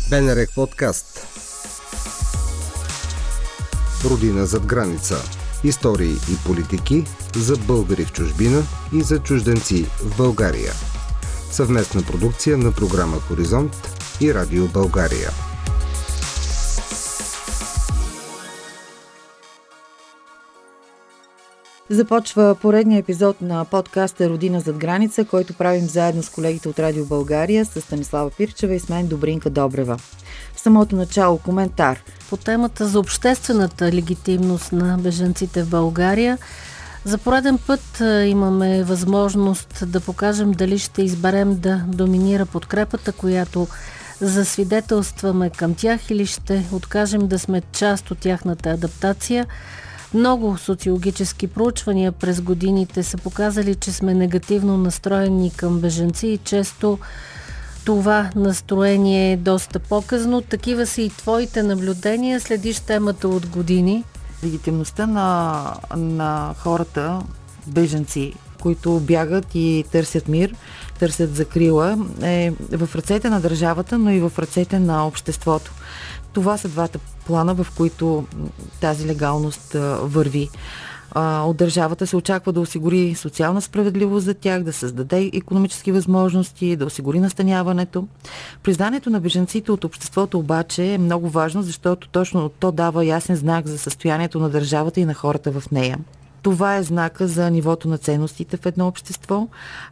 БНР подкаст. Родина зад граница. Истории и политики за българи в чужбина и за чужденци в България. Съвместна продукция на програма Хоризонт и Радио България. Започва поредния епизод на подкаста Родина зад граница, който правим заедно с колегите от Радио България, с Станислава Пирчева и с мен Добринка Добрева. В самото начало коментар по темата за обществената легитимност на бежанците в България. За пореден път имаме възможност да покажем дали ще изберем да доминира подкрепата, която засвидетелстваме към тях, или ще откажем да сме част от тяхната адаптация. Много социологически проучвания през годините са показали, че сме негативно настроени към бежанци и често това настроение е доста показно. Такива са и твоите наблюдения. Следиш темата от години. Легитимността на хората, бежанци, които бягат и търсят мир, търсят закрила, е в ръцете на държавата, но и в ръцете на обществото. Това са двата плана, в които тази легалност върви. От държавата се очаква да осигури социална справедливост за тях, да създаде икономически възможности, да осигури настаняването. Признанието на бежанците от обществото обаче е много важно, защото точно то дава ясен знак за състоянието на държавата и на хората в нея. Това е знака за нивото на ценностите в едно общество,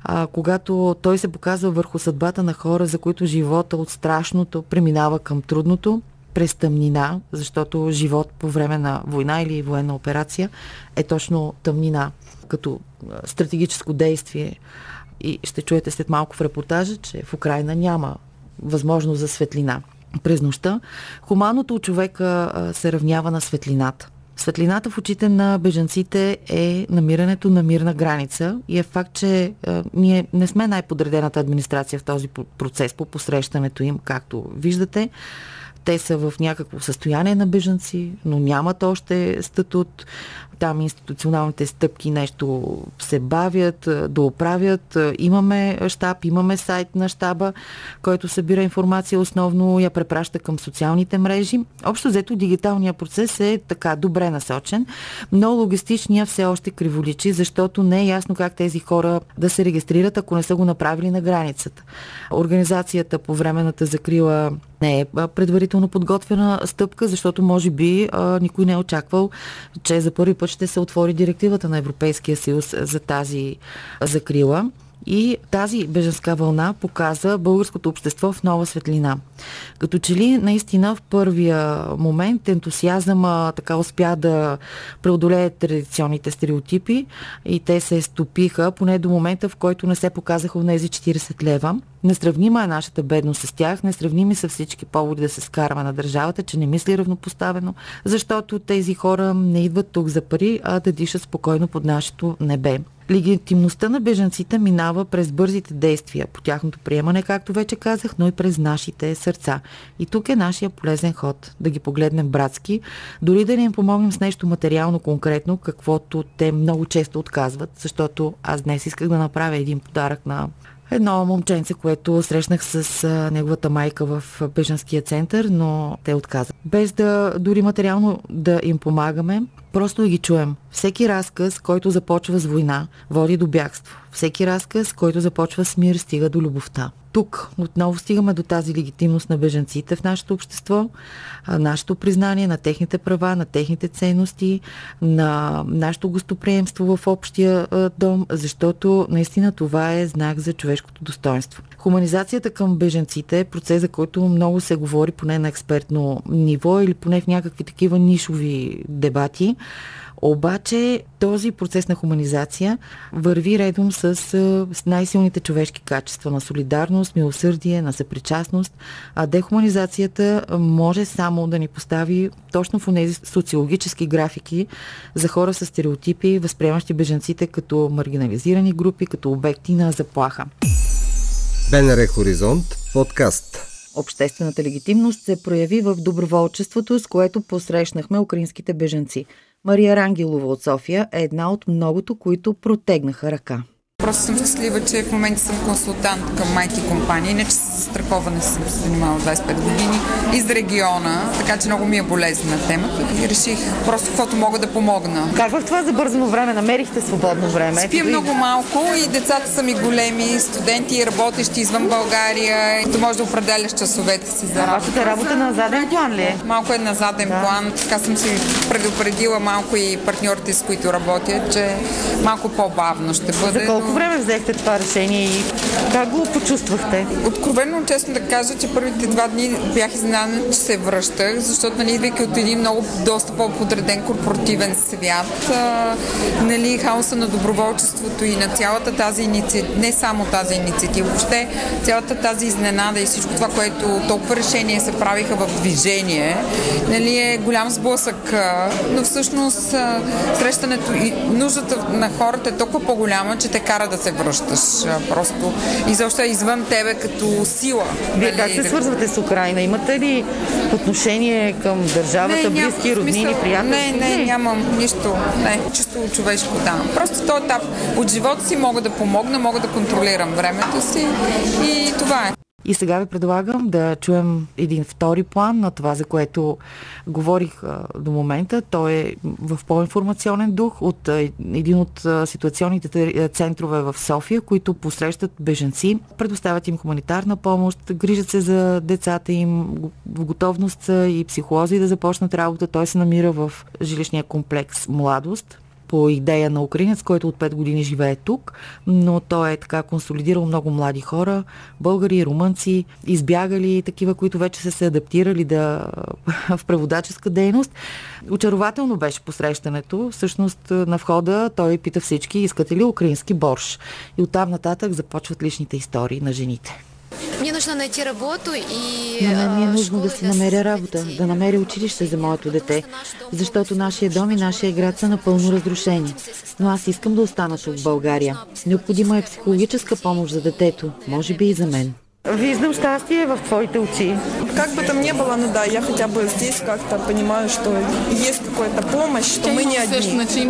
когато той се показва върху съдбата на хора, за които живота от страшното преминава към трудното, през тъмнина, защото живот по време на война или военна операция е точно тъмнина, като стратегическо действие. И ще чуете след малко в репортажа, че в Украйна няма възможност за светлина. През нощта хуманното от човека се равнява на светлината. Светлината в очите на бежанците е намирането на мирна граница и е факт, че ние не сме най-подредената администрация в този процес по посрещането им, както виждате. Те са в някакво състояние на бежанци, но нямат още статут. Там институционалните стъпки нещо се бавят, дооправят. Имаме щаб, имаме сайт на щаба, който събира информация, основно я препраща към социалните мрежи. Общо взето дигиталният процес е така добре насочен, но логистичният все още криволичи, защото не е ясно как тези хора да се регистрират, ако не са го направили на границата. Организацията по временната закрила не е предварително подготвена стъпка, защото може би никой не е очаквал, че за първи път ще се отвори директивата на Европейския съюз за тази закрила. И тази бежанска вълна показа българското общество в нова светлина. Като че ли наистина в първия момент ентусиазъма така успя да преодолее традиционните стереотипи и те се стопиха поне до момента, в който не се показаха онези 40 лева. Несравнима е нашата бедност с тях, несравними са всички поводи да се скарва на държавата, че не мисли равнопоставено, защото тези хора не идват тук за пари, а да дишат спокойно под нашето небе. Легитимността на бежанците минава през бързите действия по тяхното приемане, както вече казах, но и през нашите сърца. И тук е нашия полезен ход. Да ги погледнем братски, дори да не им помогнем с нещо материално конкретно, каквото те много често отказват, защото аз днес исках да направя един подарък на едно момченце, което срещнах с неговата майка в бежанския център, но те отказват. Без да дори материално да им помагаме, просто да ги чуем. Всеки разказ, който започва с война, води до бягство. Всеки разказ, който започва с мир, стига до любовта. Тук отново стигаме до тази легитимност на бежанците в нашето общество, нашето признание на техните права, на техните ценности, на нашето гостоприемство в общия дом, защото наистина това е знак за човешкото достоинство. Хуманизацията към бежанците е процес, за който много се говори поне на експертно ниво или поне в някакви такива нишови дебати. Обаче този процес на хуманизация върви редом с най-силните човешки качества на солидарност, милосърдие, на съпричастност, а дехуманизацията може само да ни постави точно в тези социологически графики за хора с стереотипи, възприемащи бежанците като маргинализирани групи, като обекти на заплаха. БНР Хоризонт подкаст. Обществената легитимност се прояви в доброволчеството, с което посрещнахме украинските бежанци. Мария Рангелова от София е една от многото, които протегнаха ръка. Просто съм щастлива, че в момента съм консултант към IT компания. Иначе с страховане съм се занимавала 25 години из региона, така че много ми е болезнена темата и реших просто каквото мога да помогна. Как в това забързано време намерихте свободно време? Спя много малко и децата са ми големи, студенти, работещи извън България. И то може да определяш часовете си за работа. Вашата работа на заден план ли е? Малко е на заден план. Така съм си предупредила малко и партньорите, с които работя, че малко по-бавно ще бъде. За колко време взехте това решение и как го почувствахте? Откровено, честно да кажа, че първите 2 дни бях изненадана, че се връщах, защото идвайки от един доста по-подреден корпоративен свят, хаоса на доброволчеството и на цялата тази инициатива, не само тази инициатива, въобще цялата тази изненада и всичко това, което толкова решения се правиха в движение, е голям сблъсък, но всъщност срещането и нуждата на хората е толкова по-голяма, че те кара да се връщаш просто и защо е извън тебе като сила. Вие как се свързвате с Украйна? Имате ли отношение към държавата, близки, роднини, приятели? Не, нямам нищо. Не, чисто човешко, да. Просто в този етап от живота си мога да помогна, мога да контролирам времето си и това е. И сега ви предлагам да чуем един втори план на това, за което говорих до момента. Той е в по-информационен дух от един от ситуационните центрове в София, които посрещат бежанци, предоставят им хуманитарна помощ, грижат се за децата им, в готовност са и психолози да започнат работа. Той се намира в жилищния комплекс Младост, по идея на украинец, който от 5 години живее тук, но той е така консолидирал много млади хора, българи, румънци, избягали такива, които вече са се адаптирали в преводаческа дейност. Очарователно беше посрещането. Всъщност на входа той пита всички, искате ли украински борщ? И оттам нататък започват личните истории на жените. Мне нужно найти работу и... На мен ми е нужно да си намеря работа, да намеря училище за моето дете, защото нашия дом и нашия град са напълно разрушени. Но аз искам да остана тук в България. Необходима е психологическа помощ за детето, може би и за мен. Виждам щастие в твоите очи. Как бы там ни было, ну да, я хотя бы здесь как-то понимаю, что есть какая-то помощь, что мы не одни.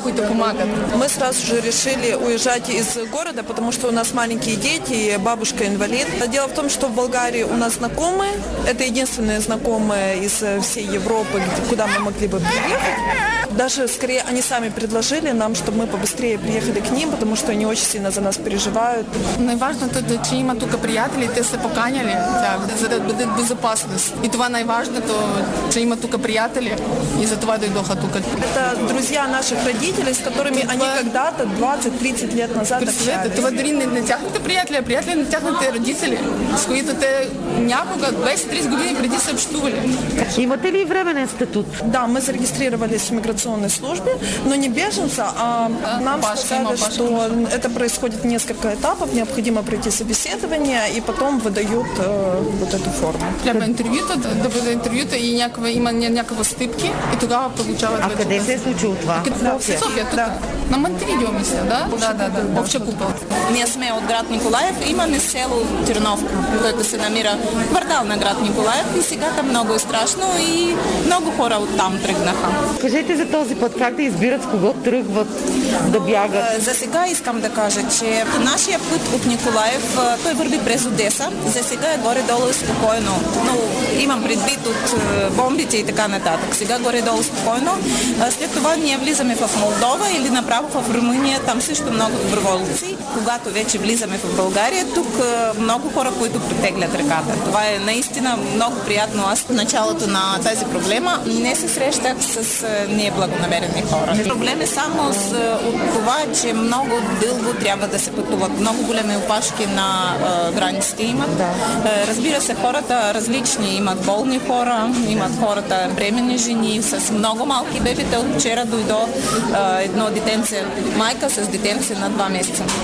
Мы сразу же решили уезжать из города, потому что у нас маленькие дети и бабушка инвалид. Дело в том, что в Болгарии у нас знакомые, это единственные знакомые из всей Европы, куда мы могли бы приехать. Даже скорее они сами предложили нам, чтобы мы побыстрее приехали к ним, потому что они очень сильно за нас переживают. Най-важното е, че има тук приятели, те са поканяли за да бъде безопасност. И това най-важното, че има тук приятели и за това дойдоха тук. Это друзья наших родителей, с которыми они когда-то 20-30 лет назад общались. Това дори не тяхните приятели, а приятели на тяхните родители, с които те някога 20-30 години преди са общували. Имате ли временен статут? Да, мы зарегистрировались в миграционной службе, но не беженца, а нам сказали, что это происходит в несколько этапов, необходимо пройти собеседование и потом выдают вот эту форму. Трябва интервюта, да бъде интервюта и има някаква стъпки и тогава получават... А къде се е случило това? В София, тук. На Монтевидео, мисля, да? Да. Обща купол. Ние сме от град Николаев. Имаме село Терновка, което се намира квартал на град Николаев и сега там много е страшно и много хора оттам тръгнаха. Кажете за този път, как да избират с кого тръгват да бягат? За сега искам да кажа, че нашия път от Николаев, той върви през Одеса. За сега е горе-долу спокойно, но имам предвид от бомбите и така нататък. Сега горе-долу спокойно. След това ние влизаме в Молдова или направо в Румъния, там също много доброволци. Когато вече влизаме в България, тук много хора, които притеглят ръката. Това е наистина много приятно. Аз в началото на тази проблема не се срещах с неблагонамерени хора. Проблем е само от това, че много дълго трябва да се пътуват. Много големи опашки на границите имат. Да. Разбира се, хората различни. Имат болни хора, имат хората бременни жени с много малки бебета. От вчера дойдо едно детенце, майка с детенце на 2 месеца.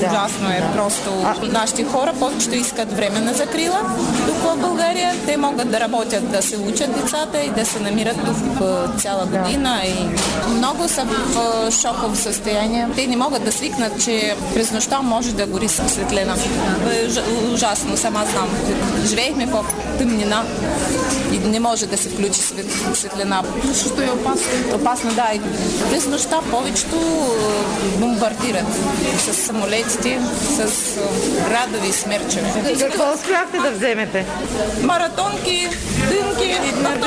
Ужасно е просто. Нашите хора повечето искат временна закрила. Тук в България те могат да работят, да се учат децата и да се намират тук цяла година. И много са в шоково състояние. Те не могат да свикнат, че през нощта може да гори светлина. Ужасно, сама знам. Живеехме в тъмнина и не може да се включи светлина. Защото е опасно. Опасно, да. И през нощта повечето бомбардират с самолетите, с градови смерчеве. Какво успяхте да вземете? Маратонки, дънки,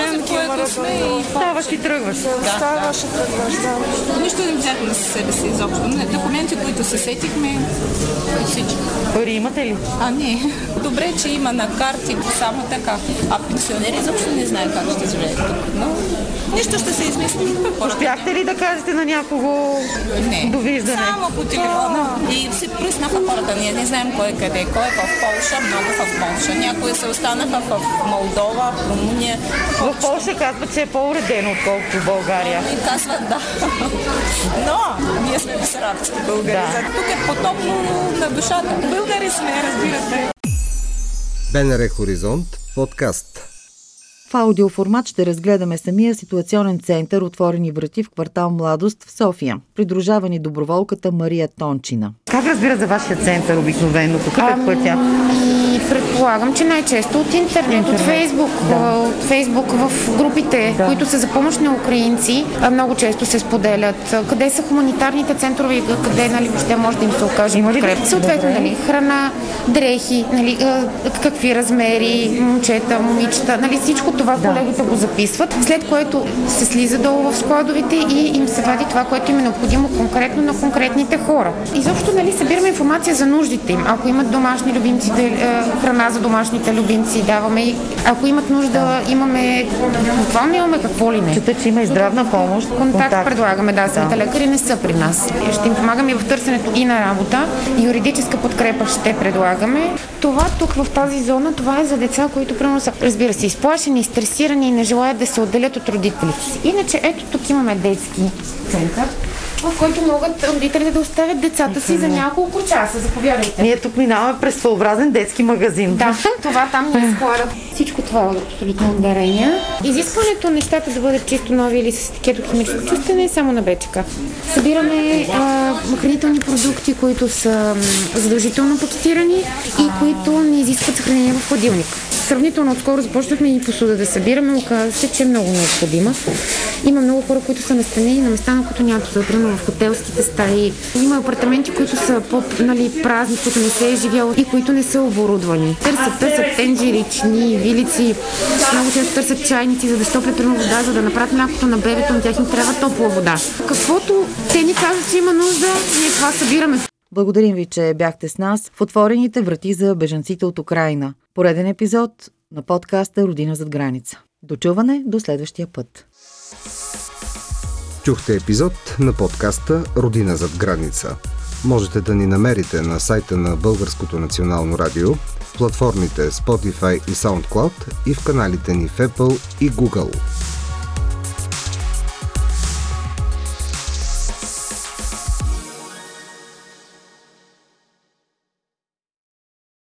ставаш и тръгваш. Ставаш и тръгваш, да. Нищо не взехме със себе си изобщо. Документи, които се сетихме, всички. Пари имате ли? Не. Добре, че има на карти, само така. А пенсионери изобщо не знаят как ще живеят тук. Но нищо ще се измисли. Успяхте ли да кажете на някого довиждане? Само по телефона. И се пръснаха хората. Ние не знаем кой къде. Кой е в Полша, много в Полша. Някои се останаха в Молдова, в Румъния. В Полша казват, че е по-уредено, отколкото в България. И казват, да. Но ние сме бесарабски българи. Да. Тук е по-топло на душата. Българи сме, разбирате. БНР Хоризонт подкаст. В аудиоформат ще разгледаме самия ситуационен център «Отворени врати» в квартал Младост в София. Придружава ни доброволката Мария Тончина. Как разбира за вашия център обикновено? Какъв е пътя? Предполагам, че най-често от интернет, от Фейсбук. От Фейсбук в групите, които са за помощ на украинци, много често се споделят къде са хуманитарните центрове и къде въобще може да им се окаже подкрепа. Съответно, храна, дрехи, какви размери, момчета, момичета, всичко това колегите го записват, след което се слиза долу в складовете и им се вади това, което им е необходимо конкретно на конкретните хора. Изобщо събираме информация за нуждите им. Ако имат домашни любимци, храна за домашните любимци даваме. Ако имат нужда, буквално имаме какво ли не. Чета, че има и здравна помощ. Контакт предлагаме, самите лекари не са при нас. Ще им помагаме в търсенето и на работа. Юридическа подкрепа ще предлагаме. Това тук в тази зона, това е за деца, които примерно са, разбира се, изплашени, стресирани и не желаят да се отделят от родителите си. Иначе ето тук имаме детски център, в който могат родителите да оставят децата си за няколко часа. Заповядайте. Ние тук минаваме през своеобразен детски магазин. Да, това там ни изхвърля. Всичко това е абсолютно дарения. Изискването нещата да бъдат чисто нови или с кетохимично чувстване е само на БЧК. Събираме хранителни продукти, които са задължително пакетирани и които не изискват съхранение в хладилник. Сравнително отскоро започнахме и посуда да събираме, оказа се, че е много необходима. Има много хора, които са настанени на места, на които няма посуда, примерно в хотелските стаи. Има апартаменти, които са празни, които не се е живяло и които не са оборудвани. Търсят тенджери, чини, вилици, много често търсят чайници, за да стоплят вода, за да направят млякото на бебето, на тях им трябва топла вода. Каквото те ни кажат, че има нужда, ние това събираме. Благодарим ви, че бяхте с нас в Отворените врати за бежанците от Украйна. Пореден епизод на подкаста Родина зад граница. До чуване до следващия път. Чухте епизод на подкаста Родина зад граница. Можете да ни намерите на сайта на Българското национално радио, в платформите Spotify и SoundCloud и в каналите ни в Apple и Google.